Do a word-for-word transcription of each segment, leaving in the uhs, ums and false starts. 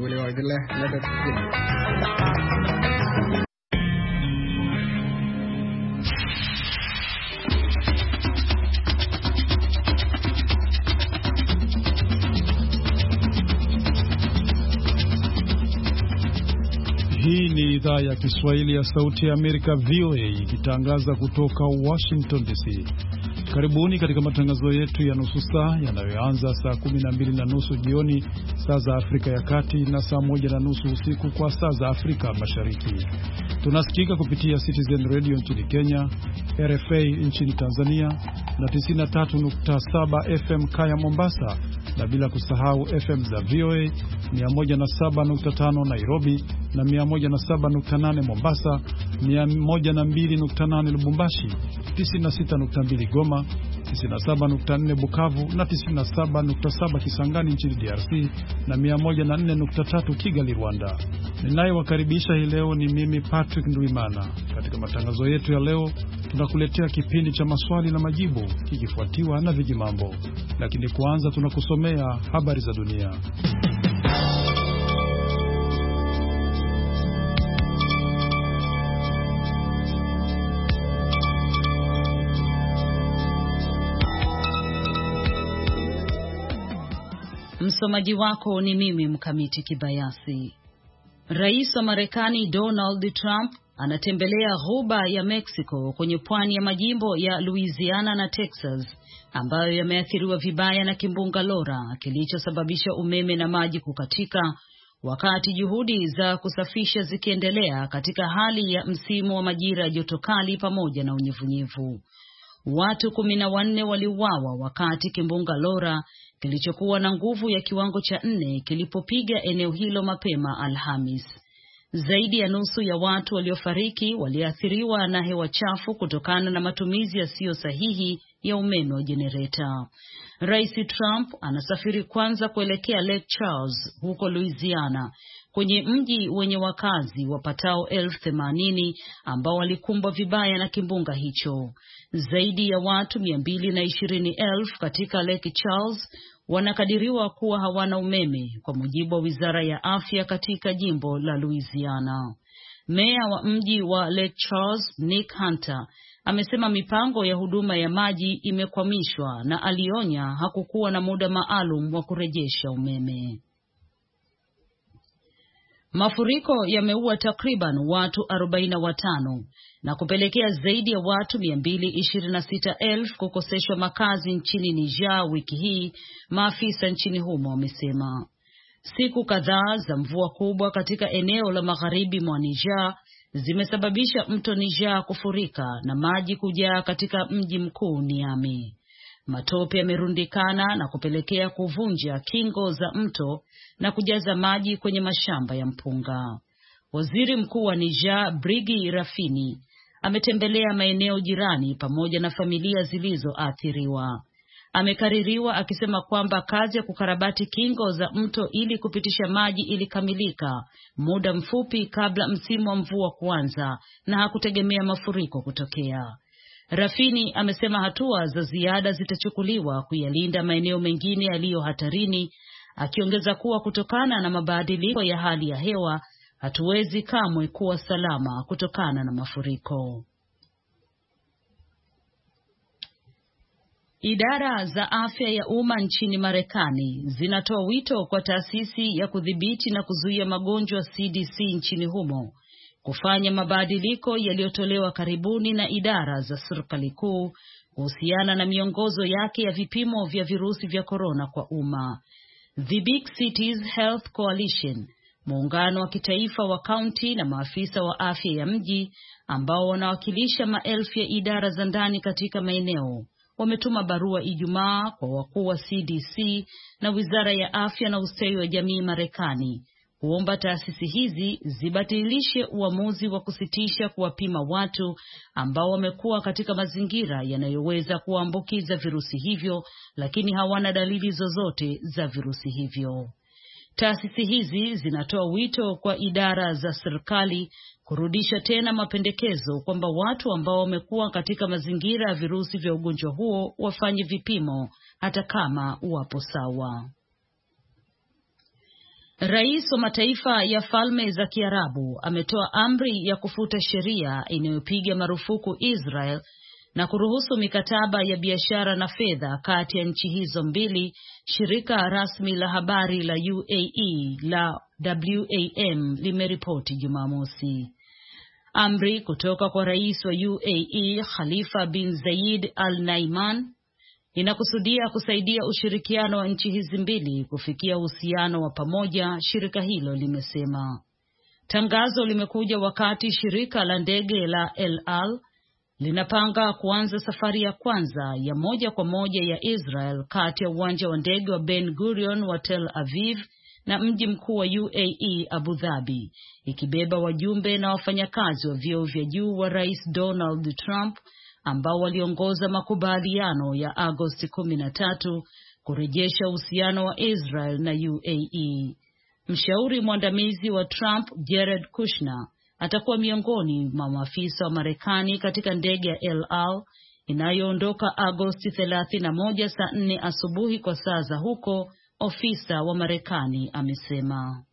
വിളിവാക്കില്ല Hii ni idhaa ya Kiswahili ya Sauti ya Amerika V O A ikitangaza kutoka Washington D C. Karibuni katika matangazo yetu ya nusu saa yanayoanza saa kumi na mbili na nusu jioni saa za Afrika ya Kati na saa moja na nusu usiku kwa saa za Afrika Mashariki. Tunasikika kupitia Citizen Radio nchini Kenya, R F A nchini Tanzania na tisini na tatu nukta saba F M Kaya Mombasa, na bila kusahau F M za V O A mia moja na saba nukta tano Nairobi na mia moja na saba nukta nane Mombasa, mia moja na mbili nukta nane Lubumbashi, tisini na sita nukta mbili Goma, tisini na saba nukta nne Bukavu na tisini na saba nukta saba Kisangani nchini D R C na mia moja na nne nukta tatu Kigali, Rwanda. Ninayewakaribisha hii leo ni mimi Patrick Ndwimana. Katika matangazo yetu ya leo tunakuletea kipindi cha maswali na majibu kikifuatiwa na vijimambo. Lakini kwanza tunakusomea habari za dunia. Msomaji wako ni mimi Mkamiti Kibayasi. Rais wa Marekani Donald Trump anatembelea ghuba ya Mexico kwenye pwani ya majimbo ya Louisiana na Texas ambayo yameathiriwa vibaya na kimbunga Laura kilichosababisha umeme na maji kukatika, wakati juhudi za kusafisha zikiendelea katika hali ya msimu wa majira ya joto kali pamoja na unyevunyevu. Watu kumi na wanne waliuawa wakati kimbunga Laura kilichokuwa na nguvu ya kiwango cha nne kilipopiga eneo hilo mapema Alhamis. Zaidi ya nusu ya watu waliofariki waliathiriwa na hewa chafu kutokana na matumizi yasiyo sahihi ya umeme wa jenereta. Rais Trump anasafiri kwanza kuelekea Lake Charles huko Louisiana, kwenye mji wenye wakazi wapatao elfu themanini ambao walikumbwa vibaya na kimbunga hicho. Zaidi ya watu mia mbili na ishirini elfu katika Lake Charles wanakadiriwa kuwa hawana umeme, kwa mujibu wa Wizara ya Afya katika jimbo la Louisiana. Meya wa mji wa Lake Charles, Nick Hunter, amesema mipango ya huduma ya maji imekwamishwa na alionya hakukuwa na muda maalum wa kurejesha umeme. Mafuriko yameua takriban watu arobaini na watano na kupelekea zaidi ya watu mia mbili ishirini na sita elfu kukoseshwa makazi nchini Niger wiki hii, maafisa nchini humo wamesema. Siku kadhaa za mvua kubwa katika eneo la magharibi mwa Niger zimesababisha mto Niger kufurika na maji kujaa katika mji mkuu Niamey. Matope yamerundikana na kupelekea kuvunja kingo za mto na kujaza maji kwenye mashamba ya mpunga. Waziri Mkuu wa Niger, Brigi Rafini, ametembelea maeneo jirani pamoja na familia zilizoathiriwa. Amekaririwa akisema kwamba kazi ya kukarabati kingo za mto ili kupitisha maji ilikamilika muda mfupi kabla msimu wa mvua kuanza na hakutegemea mafuriko kutokea. Rafini amesema hatua za ziada zitachukuliwa kuyalinda maeneo mengine yaliyo hatarini, akiongeza kuwa kutokana na mabadiliko ya hali ya hewa hatuwezi kamwe kuwa salama kutokana na mafuriko. Idara za afya ya umma nchini Marekani zinatoa wito kwa taasisi ya kudhibiti na kuzuia magonjwa C D C nchini humo kufanya mabadiliko yaliyotolewa karibuni na idara za serikali kuu kuhusiana na miongozo yake ya vipimo vya virusi vya korona kwa umma. The Big Cities Health Coalition, muungano wa kitaifa wa kaunti na maafisa wa afya ya mji ambao wanawakilisha maelfu ya idara za ndani katika maeneo, wametuma barua Ijumaa kwa wakuu wa C D C na Wizara ya Afya na Ustawi wa Jamii Marekani kuomba taasisi hizi zibatilishe uamuzi wa kusitisha kuwapima watu ambao wamekuwa katika mazingira yanayoweza kuambukiza virusi hivyo lakini hawana dalili zozote za virusi hivyo. Taasisi hizi zinatoa wito kwa idara za serikali kurudisha tena mapendekezo kwamba watu ambao wamekuwa katika mazingira ya virusi vya ugonjwa huo wafanye vipimo hata kama wapo sawa. Rais wa mataifa ya Falme za Kiarabu ametoa amri ya kufuta sheria inayopiga marufuku Israel na kuruhusu mikataba ya biashara na fedha kati ya nchi hizo mbili, shirika rasmi la habari la U A E la W A M limeripoti Jumamosi. Amri kutoka kwa rais wa U A E Khalifa bin Zayed Al Nahyan inakusudia kusaidia ushirikiano wa nchi hizi mbili kufikia uhusiano wa pamoja, shirika hilo limesema. Tangazo limekuja wakati shirika la ndege la El Al linapanga kuanza safari ya kwanza ya moja kwa moja ya Israel kati ya uwanja wa ndege wa Ben Gurion wa Tel Aviv na mji mkuu wa U A E Abu Dhabi, ikibeba wajumbe na wafanyakazi wa vyeo vya juu wa Rais Donald Trump ambao waliongoza makubaliano ya Agosti kumi na tatu kurejesha uhusiano wa Israel na U A E. Mshauri mwandamizi wa Trump, Jared Kushner, atakuwa miongoni mwa maafisa wa Marekani katika ndege ya El Al inayoondoka Agosti thelathini na moja saa nne asubuhi kwa saa za huko, ofisa wa Marekani amesema.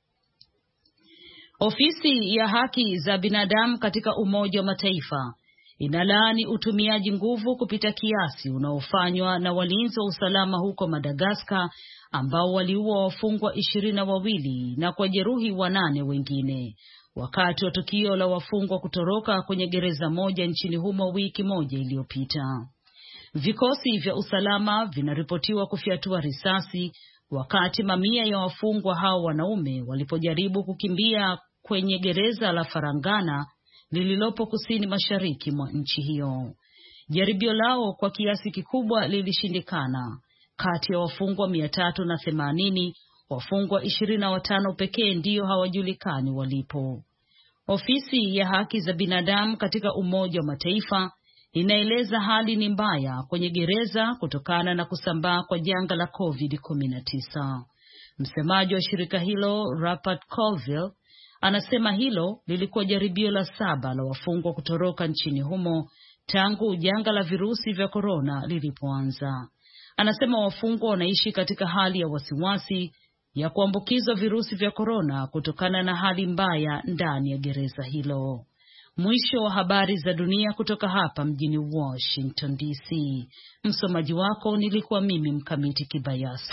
Ofisi ya haki za binadamu katika Umoja wa Mataifa inalaani utumiaji nguvu kupita kiasi unaofanywa na walinzi wa usalama huko Madagascar ambao waliua wafungwa ishirini na wawili na kwa jeruhi wanane wengine wakati wa tukio la wafungwa kutoroka kwenye gereza moja nchini humo wiki moja iliyopita. Vikosi vya usalama vinaripotiwa kufyatua risasi wakati mamia ya wafungwa hao wanaume walipojaribu kukimbia kwenye gereza la Farangana lililopo kusini mashariki mwa nchi hiyo. Jaribio lao kwa kiasi kikubwa lilishindikana. Kati ya wafungwa mia tatu na themanini, wafungwa ishirini na watano pekee ndio hawajulikani walipo. Ofisi ya haki za binadamu katika Umoja wa Mataifa inaeleza hali ni mbaya kwenye gereza kutokana na kusambaa kwa janga la COVID kumi na tisa. Msemaji wa shirika hilo, Rupert Colville, anasema hilo lilikuwa jaribio la saba la wafungwa kutoroka nchini humo tangu janga la virusi vya korona lilipoanza. Anasema wafungwa wanaishi katika hali ya wasiwasi ya kuambukizwa virusi vya korona kutokana na hali mbaya ndani ya gereza hilo. Mwisho wa habari za dunia kutoka hapa mjini Washington D C. Msomaji wako nilikuwa mimi Mkamiti Kibayasi.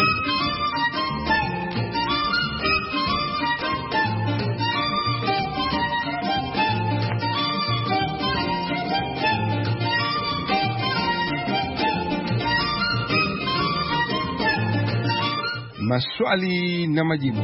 Maswali na majibu.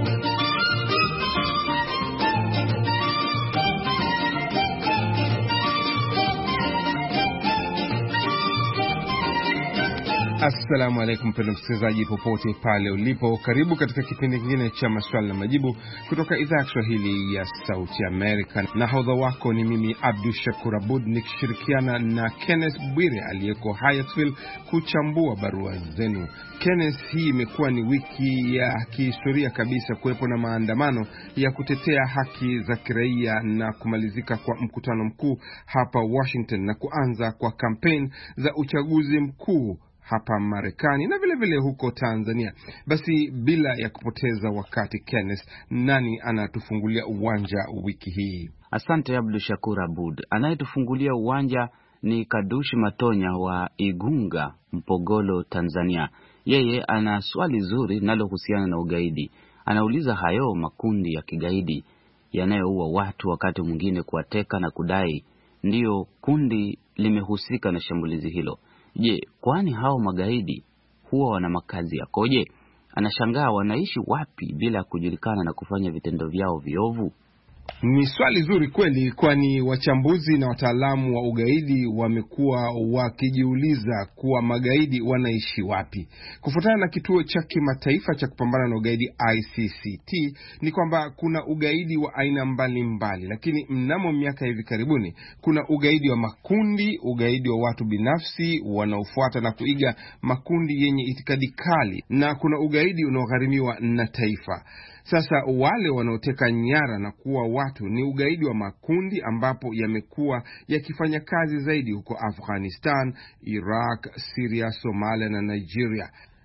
Assalamu alaikum mpendwa msikilizaji popote pale ulipo, karibu katika kipindi kingine cha maswali na majibu kutoka idhaa ya Kiswahili ya Sauti Amerika. Nahodha wako ni mimi Abdul Shakur Abud nikishirikiana na Kenneth Bwire aliyeko Hyattsville kuchambua barua zenu. Kenneth, hii imekuwa ni wiki ya kihistoria kabisa, kuwepo na maandamano ya kutetea haki za kiraia na kumalizika kwa mkutano mkuu hapa Washington na kuanza kwa kampeni za uchaguzi mkuu hapa Marekani na vile vile huko Tanzania. Basi bila ya kupoteza wakati, Kenneth, nani anatufungulia uwanja wiki hii? Asante Abdul Shakur Abud. Anayetufungulia uwanja ni Kadushi Matonya wa Igunga, Mpogolo, Tanzania. Yeye ana swali zuri linalohusiana na ugaidi. Anauliza hayo makundi ya kigaidi yanayoua watu wakati mwingine kuwateka na kudai ndiyo kundi limehusika na shambulizi hilo. Je, kwani hao magaidi huwa wana makazi yakoje? Anashangaa wanaishi wapi bila kujulikana na kufanya vitendo vyao viovu. Ni swali zuri kweli, kwani wachambuzi na wataalamu wa ugaidi wamekuwa wakijiuliza kuwa magaidi wanaishi wapi. Kufuatana na kituo cha kimataifa cha kupambana na ugaidi I C C T, ni kwamba kuna ugaidi wa aina mbalimbali, lakini mnamo miaka hivi karibuni kuna ugaidi wa makundi, ugaidi wa watu binafsi wanaofuata na kuiga makundi yenye itikadi kali, na kuna ugaidi unaogharimiwa na taifa. Sasa wale wanaoteka nyara na kuwa watu ni ugaidi wa makundi ambapo yamekuwa yakifanya kazi zaidi huko Afghanistan, Iraq, Syria, Somalia na Nigeria.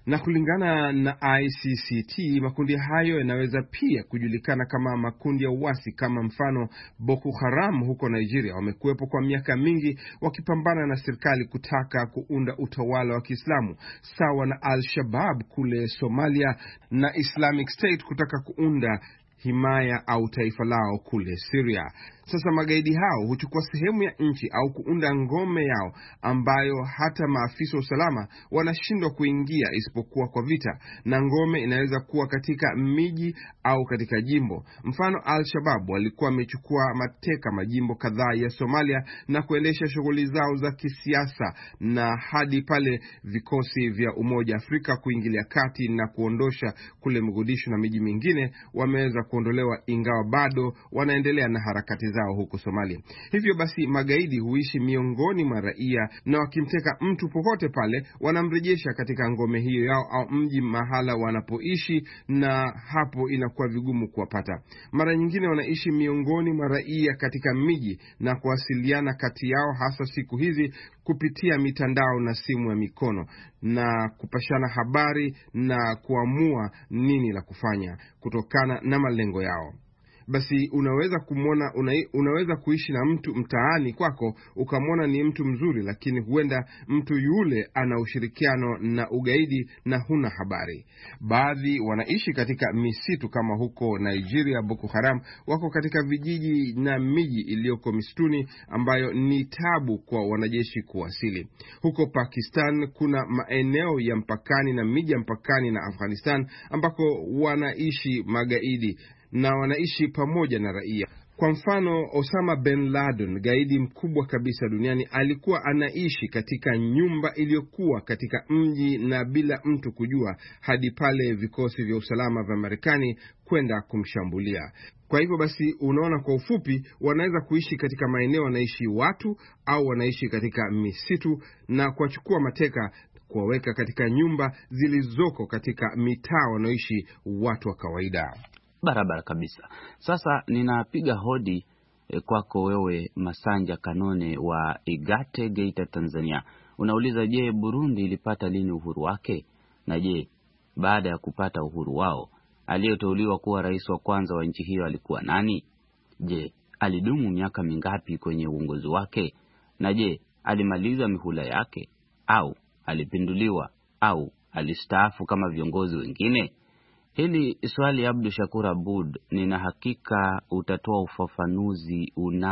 Na kulingana na I C C T, makundi hayo yanaweza pia kujulikana kama makundi ya uasi, kama mfano Boko Haram huko Nigeria. Wamekuwepo kwa miaka mingi wakipambana na serikali kutaka kuunda utawala wa Kiislamu, sawa na Al-Shabaab kule Somalia na Islamic State kutaka kuunda himaya au taifa lao kule Syria. Sasa magaidi hao huchukua sehemu ya nchi au kuunda ngome yao ambayo hata maafisa wa usalama wanashindwa kuingia isipokuwa kwa vita, na ngome inaweza kuwa katika miji au katika jimbo. Mfano, Al-Shabaab walikuwa wamechukua mateka majimbo kadhaa ya Somalia na kuendesha shughuli zao za kisiasa, na hadi pale vikosi vya Umoja Afrika kuingilia kati na kuondosha kule Mogadishu na miji mingine, wameweza kuondolewa, ingawa bado wanaendelea na harakati zao huko Somalia. Hivyo basi magaidi huishi miongoni mwa raia, na wakimteka mtu popote pale wanamrejesha katika ngome hiyo yao au mji mahala wanapoishi, na hapo inakuwa vigumu kuwapata. Mara nyingine wanaishi miongoni mwa raia katika miji na kuwasiliana kati yao, hasa siku hizi kupitia mitandao na simu ya mikono, na kupashana habari na kuamua nini la kufanya kutokana na malengo yao. Basi unaweza kumwona una, unaweza kuishi na mtu mtaani kwako ukamwona ni mtu mzuri, lakini huenda mtu yule ana ushirikiano na ugaidi na huna habari. Baadhi wanaishi katika misitu kama huko Nigeria. Boko Haram wako katika vijiji na miji iliyoko misituni ambayo ni tabu kwa wanajeshi kuwasili. Huko Pakistan kuna maeneo ya mpakani na miji ya mpakani na Afghanistan ambako wanaishi magaidi na wanaishi pamoja na raia. Kwa mfano, Osama bin Laden, gaidi mkubwa kabisa duniani, alikuwa anaishi katika nyumba iliyokuwa katika mji na bila mtu kujua, hadi pale vikosi vya usalama vya Marekani kwenda kumshambulia. Kwa hivyo basi unaona, kwa ufupi, wanaweza kuishi katika maeneo wanaishi watu au wanaishi katika misitu, na kuwachukua mateka kuwaweka katika nyumba zilizoko katika mitaa wanaoishi watu wa kawaida. Barabara kabisa. Sasa ninapiga hodi eh, kwako wewe Masanja Kanone wa Igate, Geita, Tanzania. Unauliza, je, Burundi ilipata lini uhuru wake? Na je, baada ya kupata uhuru wao, aliyeteuliwa kuwa rais wa kwanza wa nchi hiyo alikuwa nani? Je, alidumu miaka mingapi kwenye uongozi wake? Na je, alimaliza mihula yake au alipinduliwa au alistaafu kama viongozi wengine? Hili swali, Abdu Shakur Abud, nina hakika utatoa ufafanuzi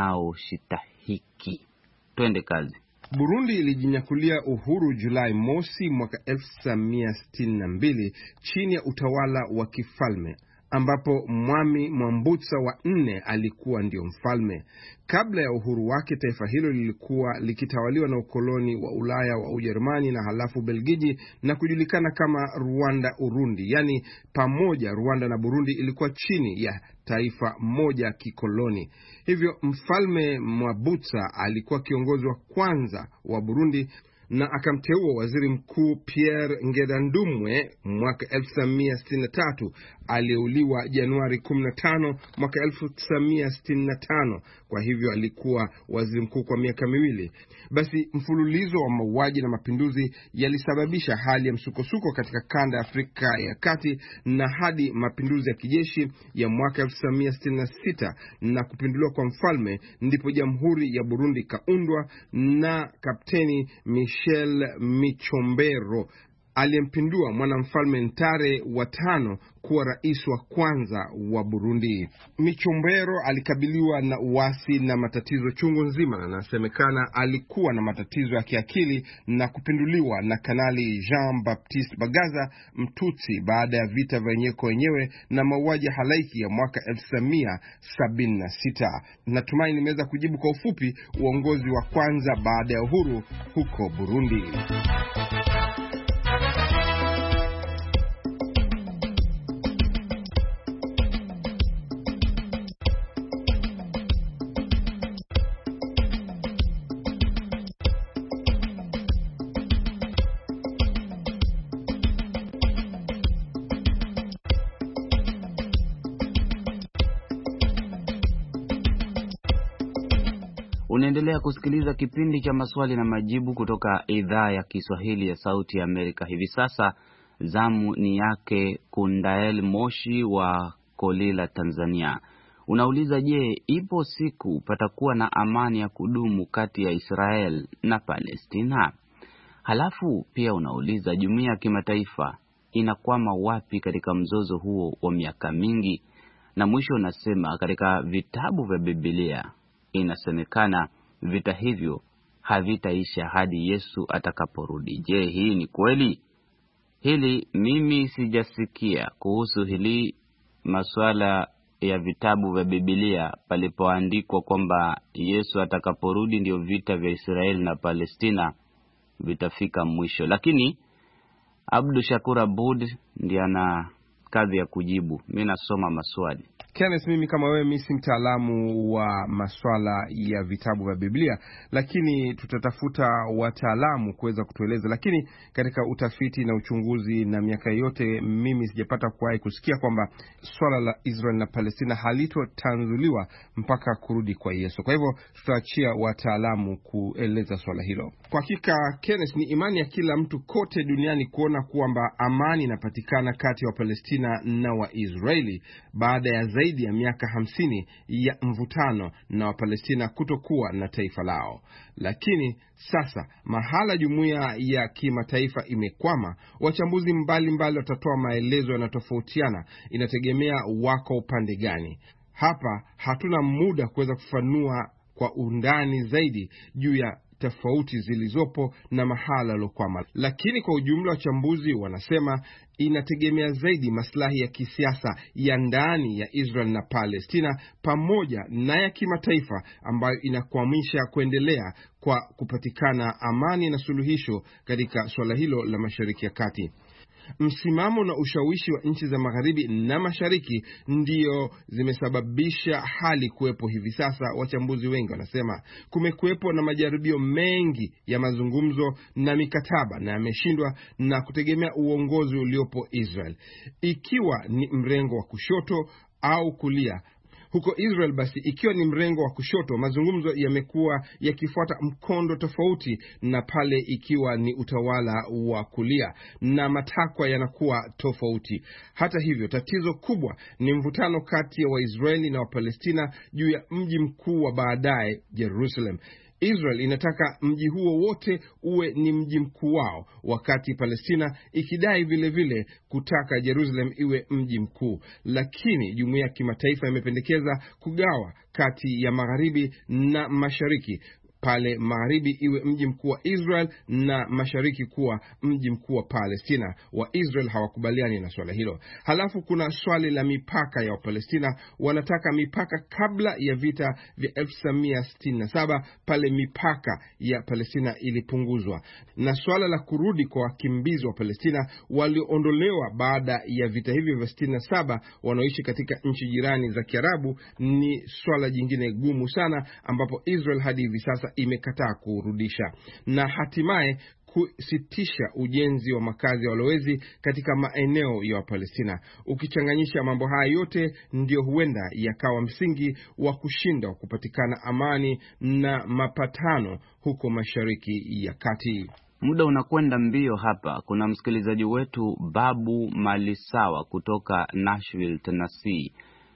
unaoshitahiki. Twende kazi. Burundi ilijinyakulia uhuru Julai mosi mwaka elfu tisa mia sitini na mbili chini ya utawala wa kifalme, ambapo Mwami Mwambutsa wa nne alikuwa ndio mfalme. Kabla ya uhuru wake, taifa hilo lilikuwa likitawaliwa na ukoloni wa Ulaya wa Ujerumani na halafu Belgiji, na kujulikana kama Rwanda Urundi, yani pamoja Rwanda na Burundi ilikuwa chini ya taifa moja kikoloni. Hivyo mfalme Mwambutsa alikuwa kiongozi wa kwanza wa Burundi, na akamteua waziri mkuu Pierre Ngedandumwe mwaka elfu tisa mia sitini na tatu, aliyeuliwa Januari kumi na tano mwaka elfu tisa mia sitini na tano. Kwa hivyo alikuwa waziri mkuu kwa miaka miwili. Basi mfululizo wa mauaji na mapinduzi yalisababisha hali ya msukosuko katika kanda ya Afrika ya Kati, na hadi mapinduzi ya kijeshi ya mwaka elfu tisa mia sitini na sita na kupinduliwa kwa mfalme, ndipo jamhuri ya Burundi kaundwa na Kapteni Michel Michombero aliyempindua mwanamfalme Ntare wa tano kuwa rais wa kwanza wa Burundi. Michombero alikabiliwa na uasi na matatizo chungu nzima, na nasemekana alikuwa na matatizo ya kiakili, na kupinduliwa na Kanali Jean Baptiste Bagaza Mtutsi baada ya vita vya wenyewe kwa wenyewe na mauaji halaiki ya mwaka elfu tisa mia sabini na sita. Natumai nimeweza kujibu kwa ufupi uongozi wa kwanza baada ya uhuru huko Burundi. Unaendelea kusikiliza kipindi cha maswali na majibu kutoka idhaa ya Kiswahili ya Sauti ya Amerika. Hivi sasa Zamu ni yake Kundael Moshi wa Kolila, Tanzania. Unauliza, je, ipo siku patakuwa na amani ya kudumu kati ya Israel na Palestina? Halafu pia unauliza, jumuiya ya kimataifa inakwama wapi katika mzozo huo wa miaka mingi? Na mwisho unasema, katika vitabu vya Biblia inasemekana vita hivyo havitaisha hadi Yesu atakaporudi. Je, hii ni kweli? Hili mimi sijasikia kuhusu hili masuala ya vitabu vya Biblia palipoandikwa kwamba Yesu atakaporudi ndio vita vya Israeli na Palestina vitafika mwisho. Lakini Abdu Shakur Abud ndiye ana kazi ya kujibu. Mimi nasoma maswali. Kenneth, mimi kama wewe mimi si mtaalamu wa masuala ya vitabu vya Biblia, lakini tutatafuta wataalamu kuweza kutueleza. Lakini katika utafiti na uchunguzi na miaka yote mimi sijapata kuwahi kusikia kwamba swala la Israel na Palestina halitotanzuliwa mpaka kurudi kwa Yesu. Kwa hivyo tutaachia wataalamu kueleza swala hilo. Kwa hakika Kenneth, ni imani ya kila mtu kote duniani kuona kwamba amani inapatikana kati ya Palestina na Waisraeli baada ya zaidi ya miaka hamsini ya mvutano na Wapalestina kutokuwa na taifa lao. Lakini sasa mahala jumuiya ya kimataifa imekwama, wachambuzi mbalimbali watatoa maelezo yanatofautiana, inategemea wako upande gani. Hapa hatuna muda kuweza kufanua kwa undani zaidi juu ya tofauti zilizopo na mahala lokwama, lakini kwa ujumla wachambuzi wanasema inategemea zaidi maslahi ya kisiasa ya ndani ya Israel na Palestina pamoja na ya kimataifa ambayo inakwamisha kuendelea kwa kupatikana amani na suluhisho katika swala hilo la Mashariki ya Kati. Msimamo na ushawishi wa nchi za magharibi na mashariki ndio zimesababisha hali kuwepo hivi sasa. Wachambuzi wengi wanasema kumekuwepo na majaribio mengi ya mazungumzo na mikataba na yameshindwa, na kutegemea uongozi uliopo Israel, ikiwa ni mrengo wa kushoto au kulia. Huko Israel basi, ikiwa ni mrengo wa kushoto, mazungumzo yamekuwa yakifuata mkondo tofauti na pale ikiwa ni utawala wa kulia, na matakwa yanakuwa tofauti. Hata hivyo, tatizo kubwa ni mvutano kati ya Waisraeli na Wapalestina juu ya mji mkuu wa baadaye, Jerusalem. Israel inataka mji huo wote uwe ni mji mkuu wao, wakati Palestina ikidai vile vile kutaka Jerusalem iwe mji mkuu. Lakini jumuiya ya kimataifa imependekeza kugawa kati ya magharibi na mashariki, pale magharibi iwe mji mkuu wa Israel na mashariki kuwa mji mkuu wa Palestina. Wa Israel hawakubaliani na swala hilo. Halafu kuna swali la mipaka ya Palestina. Wanataka mipaka kabla ya vita vya elfu tisa mia sitini na saba, pale mipaka ya Palestina ilipunguzwa. Na swala la kurudi kwa wakimbizi wa Palestina walioondolewa baada ya vita hivyo vya sitini na saba wanaoishi katika nchi jirani za Kiarabu ni swala jingine gumu sana, ambapo Israel hadi hivi sasa imekataa kurudisha, na hatimaye kusitisha ujenzi wa makazi ya walowezi katika maeneo ya Palestina. Ukichanganyisha mambo haya yote, ndio huenda yakawa msingi wa kushinda wa kupatikana amani na mapatano huko Mashariki ya Kati. Muda unakwenda mbio hapa. Kuna msikilizaji wetu Babu Malisawa kutoka Nashville, Tennessee.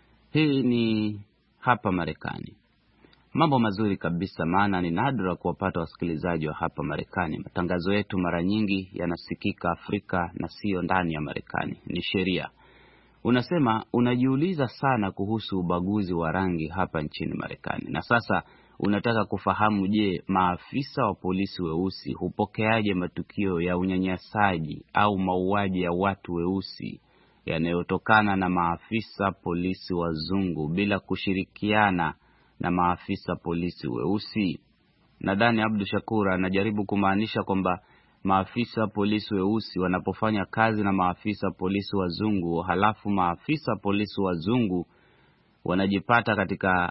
Hii ni hapa Marekani. Mambo mazuri kabisa, maana ni nadra kuwapata wasikilizaji wa hapa Marekani. Matangazo yetu mara nyingi yanasikika Afrika na sio ndani ya Marekani. Ni sheria. Unasema unajiuliza sana kuhusu ubaguzi wa rangi hapa nchini Marekani. Na sasa unataka kufahamu, je, maafisa wa polisi weusi hupokeaje matukio ya unyanyasaji au mauaji ya watu weusi yanayotokana na maafisa polisi wazungu bila kushirikiana na maafisa polisi weusi? Nadhani Abdu Shakur anajaribu kumaanisha kwamba maafisa polisi weusi wanapofanya kazi na maafisa polisi wazungu, halafu maafisa polisi wazungu wanajipata katika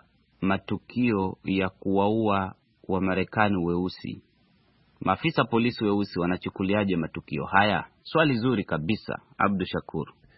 matukio ya kuwaua wa Marekani weusi. Maafisa polisi weusi wanachukuliaje matukio haya? Swali zuri kabisa, Abdu Shakur.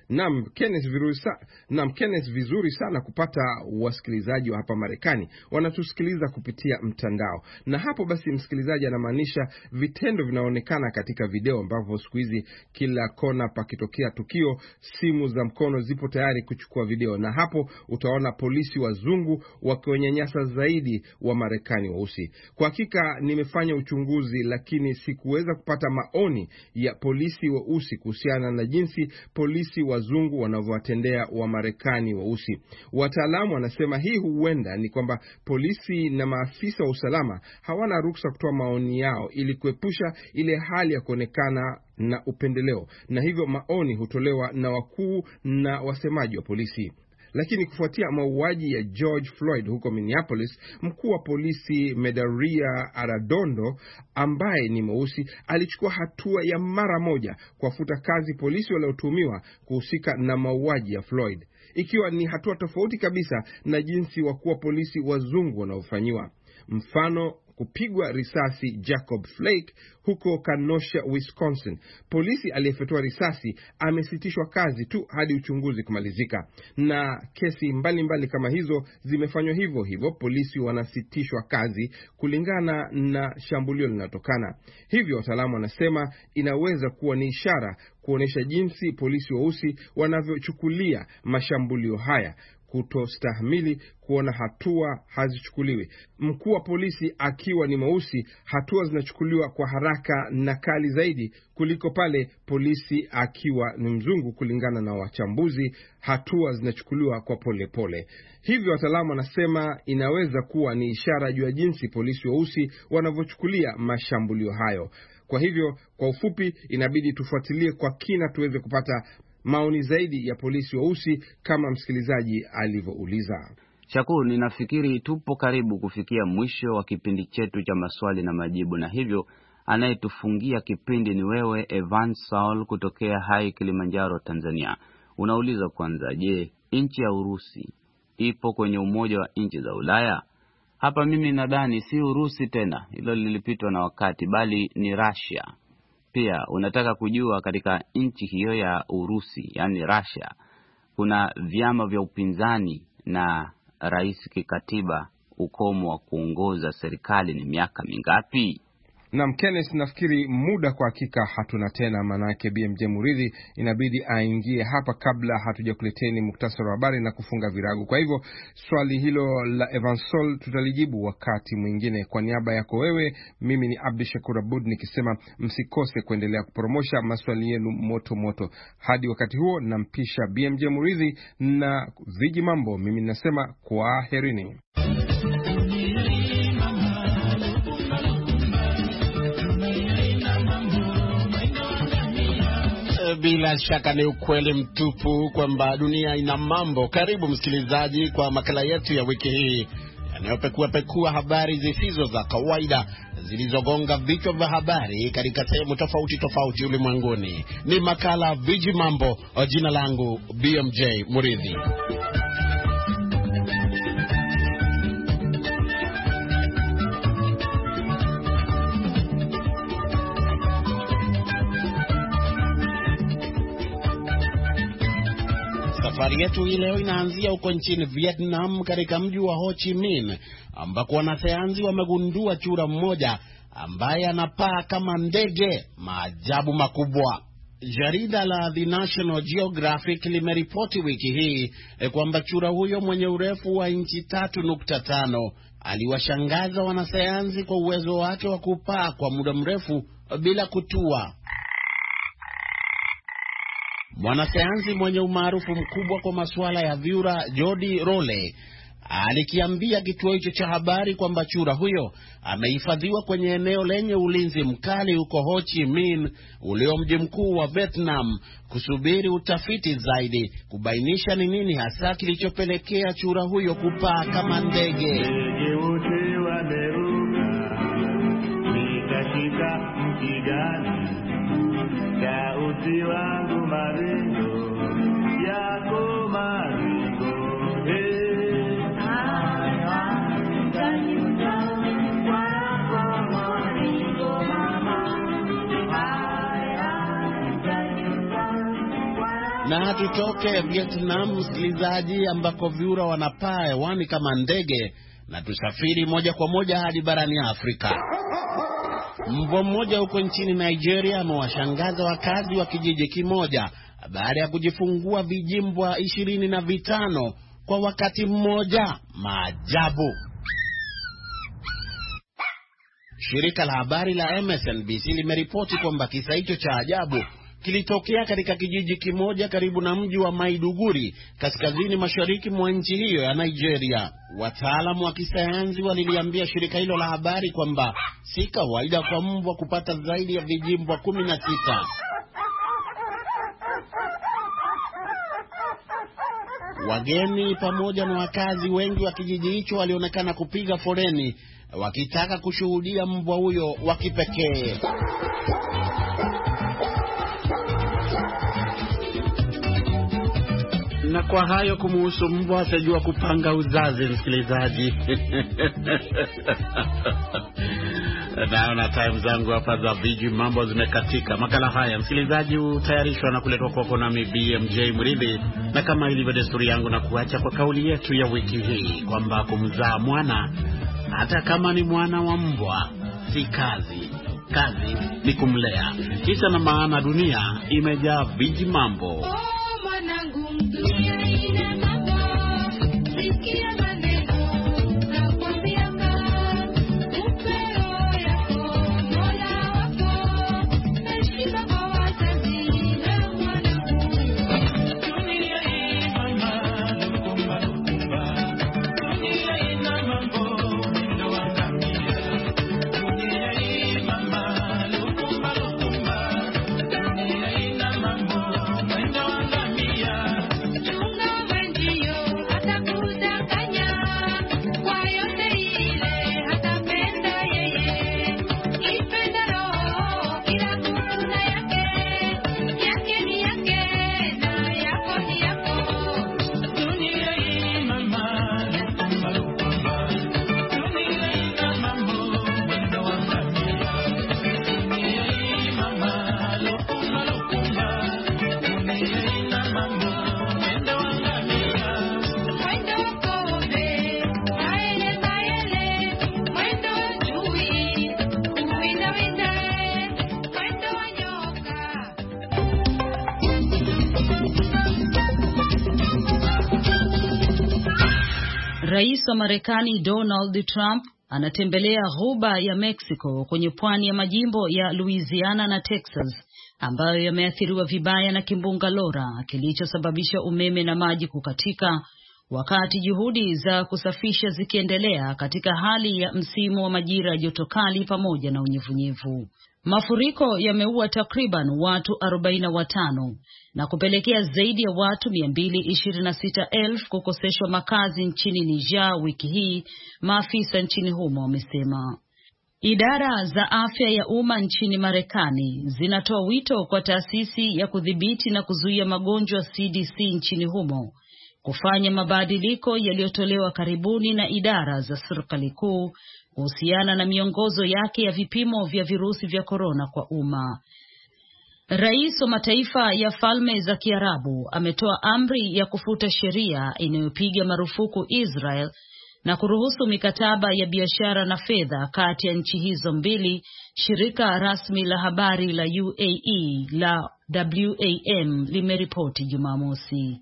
Naam, Kenneth vizuri sana. Naam, Kenneth vizuri sana kupata wasikilizaji wa hapa Marekani wanatusikiliza kupitia mtandao. Na hapo basi msikilizaji anamaanisha vitendo vinaonekana katika video ambavyo siku hizi kila kona pakitokea tukio, simu za mkono zipo tayari kuchukua video, na hapo utaona polisi wazungu wakionyanyasa zaidi wa Marekani weusi. Kwa hakika nimefanya uchunguzi, lakini sikuweza kupata maoni ya polisi weusi kuhusiana na jinsi polisi wazungu wanavyowatendea wa Marekani weusi. Wataalamu wanasema hii huenda ni kwamba polisi na maafisa wa usalama hawana ruhusa kutoa maoni yao ili kuepusha ile hali ya kuonekana na upendeleo, na hivyo maoni hutolewa na wakuu na wasemaji wa polisi. Lakini kufuatia mauaji ya George Floyd huko Minneapolis, mkuu wa polisi Medaria Aradondo ambaye ni mweusi alichukua hatua ya mara moja kuwafuta kazi polisi waliotuhumiwa kuhusika na mauaji ya Floyd, ikiwa ni hatua tofauti kabisa na jinsi wakuu wa polisi wazungu wanaofanywa. Mfano, kupigwa risasi Jacob Flake huko Kenosha, Wisconsin. Polisi aliyefyatua risasi amesitishwa kazi tu hadi uchunguzi kumalizika. Na kesi mbalimbali mbali kama hizo zimefanywa hivyo hivyo, polisi wanasitishwa kazi kulingana na shambulio linalotokana. Hivyo wataalamu wanasema inaweza kuwa ni ishara kuonesha jinsi polisi weusi wanavyochukulia mashambulio haya, kutostahimili kuona hatua hazichukuliwi. Mkuu wa polisi akiwa ni mweusi, hatua zinachukuliwa kwa haraka na kali zaidi kuliko pale polisi akiwa ni mzungu. Kulingana na wachambuzi, hatua zinachukuliwa kwa pole pole. Hivyo wataalamu wanasema inaweza kuwa ni ishara juu ya jinsi polisi weusi wanavyochukulia mashambulio hayo. Kwa hivyo, kwa ufupi, inabidi tufuatilie kwa kina tuweze kupata maoni zaidi ya polisi weusi kama msikilizaji alivyouliza. Shakuru, ninafikiri tupo karibu kufikia mwisho wa kipindi chetu cha maswali na majibu, na hivyo anayetufungia kipindi ni wewe Evan Saul kutokea Hai, Kilimanjaro, Tanzania. Unauliza kwanza, je, nchi ya Urusi ipo kwenye umoja wa nchi za Ulaya? Hapa mimi nadhani si Urusi tena, hilo lilipitwa na wakati, bali ni Russia. Pia unataka kujua katika nchi hiyo ya Urusi, yani Russia, kuna vyama vya upinzani na rais kikatiba, ukomo wa kuongoza serikali ni miaka mingapi? Na Kenneth, nafikiri muda kwa hakika hatuna tena, manake B M J Muridhi inabidi aingie hapa kabla hatujakuleteni muktasari wa habari na kufunga viragu. Kwa hivyo swali hilo la Evansol tutalijibu wakati mwingine. Kwa niaba yako wewe, mimi ni Abdushakur Abud nikisema msikose kuendelea kupromosha maswali yenu moto moto. Hadi wakati huo nampisha B M J Muridhi na viji mambo. Mimi nasema kwaherini. Bila shaka ni ukweli mtupu kwamba dunia ina mambo. Karibu msikilizaji kwa makala yetu ya wiki hii yanayopekua pekua habari zisizo za kawaida zilizogonga vichwa vya habari katika sehemu tofauti tofauti ulimwenguni. Ni makala Viji Mambo. Jina langu B M J Muridhi. Safari yetu hii leo inaanzia huko nchini Vietnam, katika mji wa Ho Chi Minh, ambako wanasayansi wamegundua chura mmoja ambaye anapaa kama ndege. Maajabu makubwa. Jarida la The National Geographic limeripoti wiki hii e kwamba chura huyo mwenye urefu wa inchi tatu nukta tano aliwashangaza wanasayansi kwa uwezo wake wa kupaa kwa muda mrefu bila kutua. Mwanasayansi mwenye umaarufu mkubwa kwa masuala ya vyura, Jody Rowley, alikiambia kituo hicho cha habari kwamba chura huyo amehifadhiwa kwenye eneo lenye ulinzi mkali huko Ho Chi Minh, ulio mji mkuu wa Vietnam, kusubiri utafiti zaidi kubainisha ni nini hasa kilichopelekea chura huyo kupaa kama ndege. Ndege wote wameruka, nikashika mkigani, sauti wangu maringo yako maringo, hey. Na Na tutoke Vietnam, msikilizaji, ambako vyura wanapaa hewani kama ndege, na tusafiri moja kwa moja hadi barani Afrika. Mbwa mmoja huko nchini Nigeria amewashangaza wakazi wa kijiji kimoja baada ya kujifungua vijimbwa ishirini na vitano kwa wakati mmoja. Maajabu. Shirika la habari la M S N B C limeripoti kwamba kisa hicho cha ajabu kilitokea katika kijiji kimoja karibu na mji wa Maiduguri, kaskazini mashariki mwa nchi hiyo ya Nigeria. Wataalamu wa kisayansi waliliambia shirika hilo la habari kwamba si kawaida kwa mbwa kupata zaidi ya vijimbwa kumi na sita. Wageni pamoja na wakazi wengi wa kijiji hicho walionekana kupiga foleni wakitaka kushuhudia mbwa huyo wa kipekee. Na kwa hayo kumuhusu mbwa asijua kupanga uzazi, msikilizaji. Naona time zangu hapa za viji mambo zimekatika. Makala haya, msikilizaji, utayarishwa na kuletwa kwako nami B M J Mridhi, na kama ilivyo desturi yangu na kuacha kwa kauli yetu ya wiki hii kwamba kumzaa mwana, hata kama ni mwana wa mbwa, si kazi. Kazi ni kumlea. Kisa na maana, dunia imejaa viji mambo. Rais wa Marekani Donald Trump anatembelea ghuba ya Mexico kwenye pwani ya majimbo ya Louisiana na Texas ambayo yameathiriwa vibaya na kimbunga Laura kilichosababisha umeme na maji kukatika, wakati juhudi za kusafisha zikiendelea katika hali ya msimu wa majira ya joto kali pamoja na unyevunyevu. Mafuriko yameua takriban watu arobaini na watano na kupelekea zaidi ya watu mia mbili ishirini na sita elfu kukoseshwa makazi nchini Niger wiki hii, maafisa nchini humo wamesema. Idara za afya ya umma nchini Marekani zinatoa wito kwa taasisi ya kudhibiti na kuzuia magonjwa C D C nchini humo kufanya mabadiliko yaliyotolewa karibuni na idara za serikali kuu kuhusiana na miongozo yake ya vipimo vya virusi vya korona kwa umma. Rais wa mataifa ya Falme za Kiarabu ametoa amri ya kufuta sheria inayopiga marufuku Israel na kuruhusu mikataba ya biashara na fedha kati ya nchi hizo mbili, shirika rasmi la habari la U A E la W A M limeripoti Jumamosi.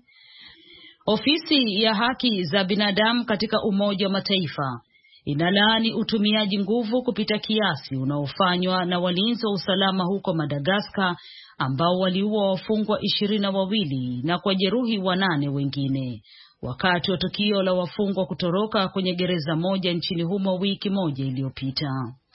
Ofisi ya haki za binadamu katika Umoja wa Mataifa inalaani utumiaji nguvu kupita kiasi unaofanywa na walinzi wa usalama huko Madagascar ambao waliua wafungwa ishirini na wawili na kwa jeruhi wanane wengine wakati wa tukio la wafungwa kutoroka kwenye gereza moja nchini humo wiki moja iliyopita.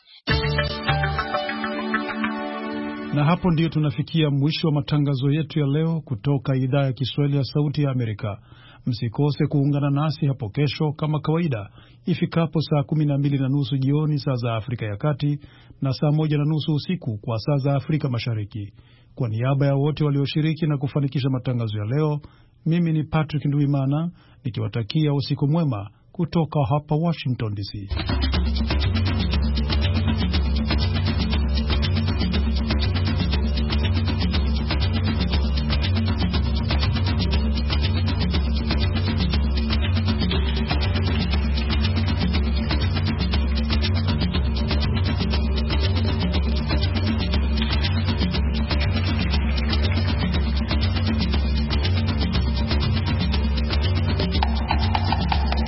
Na hapo ndio tunafikia mwisho wa matangazo yetu ya leo kutoka idhaa ya Kiswahili ya Sauti ya Amerika. Msikose kuungana nasi hapo kesho kama kawaida ifikapo saa kumi na mbili na nusu jioni saa za Afrika ya Kati na saa moja na nusu usiku kwa saa za Afrika Mashariki. Kwa niaba ya wote walioshiriki na kufanikisha matangazo ya leo, mimi ni Patrick Nduimana nikiwatakia usiku mwema kutoka hapa Washington D C.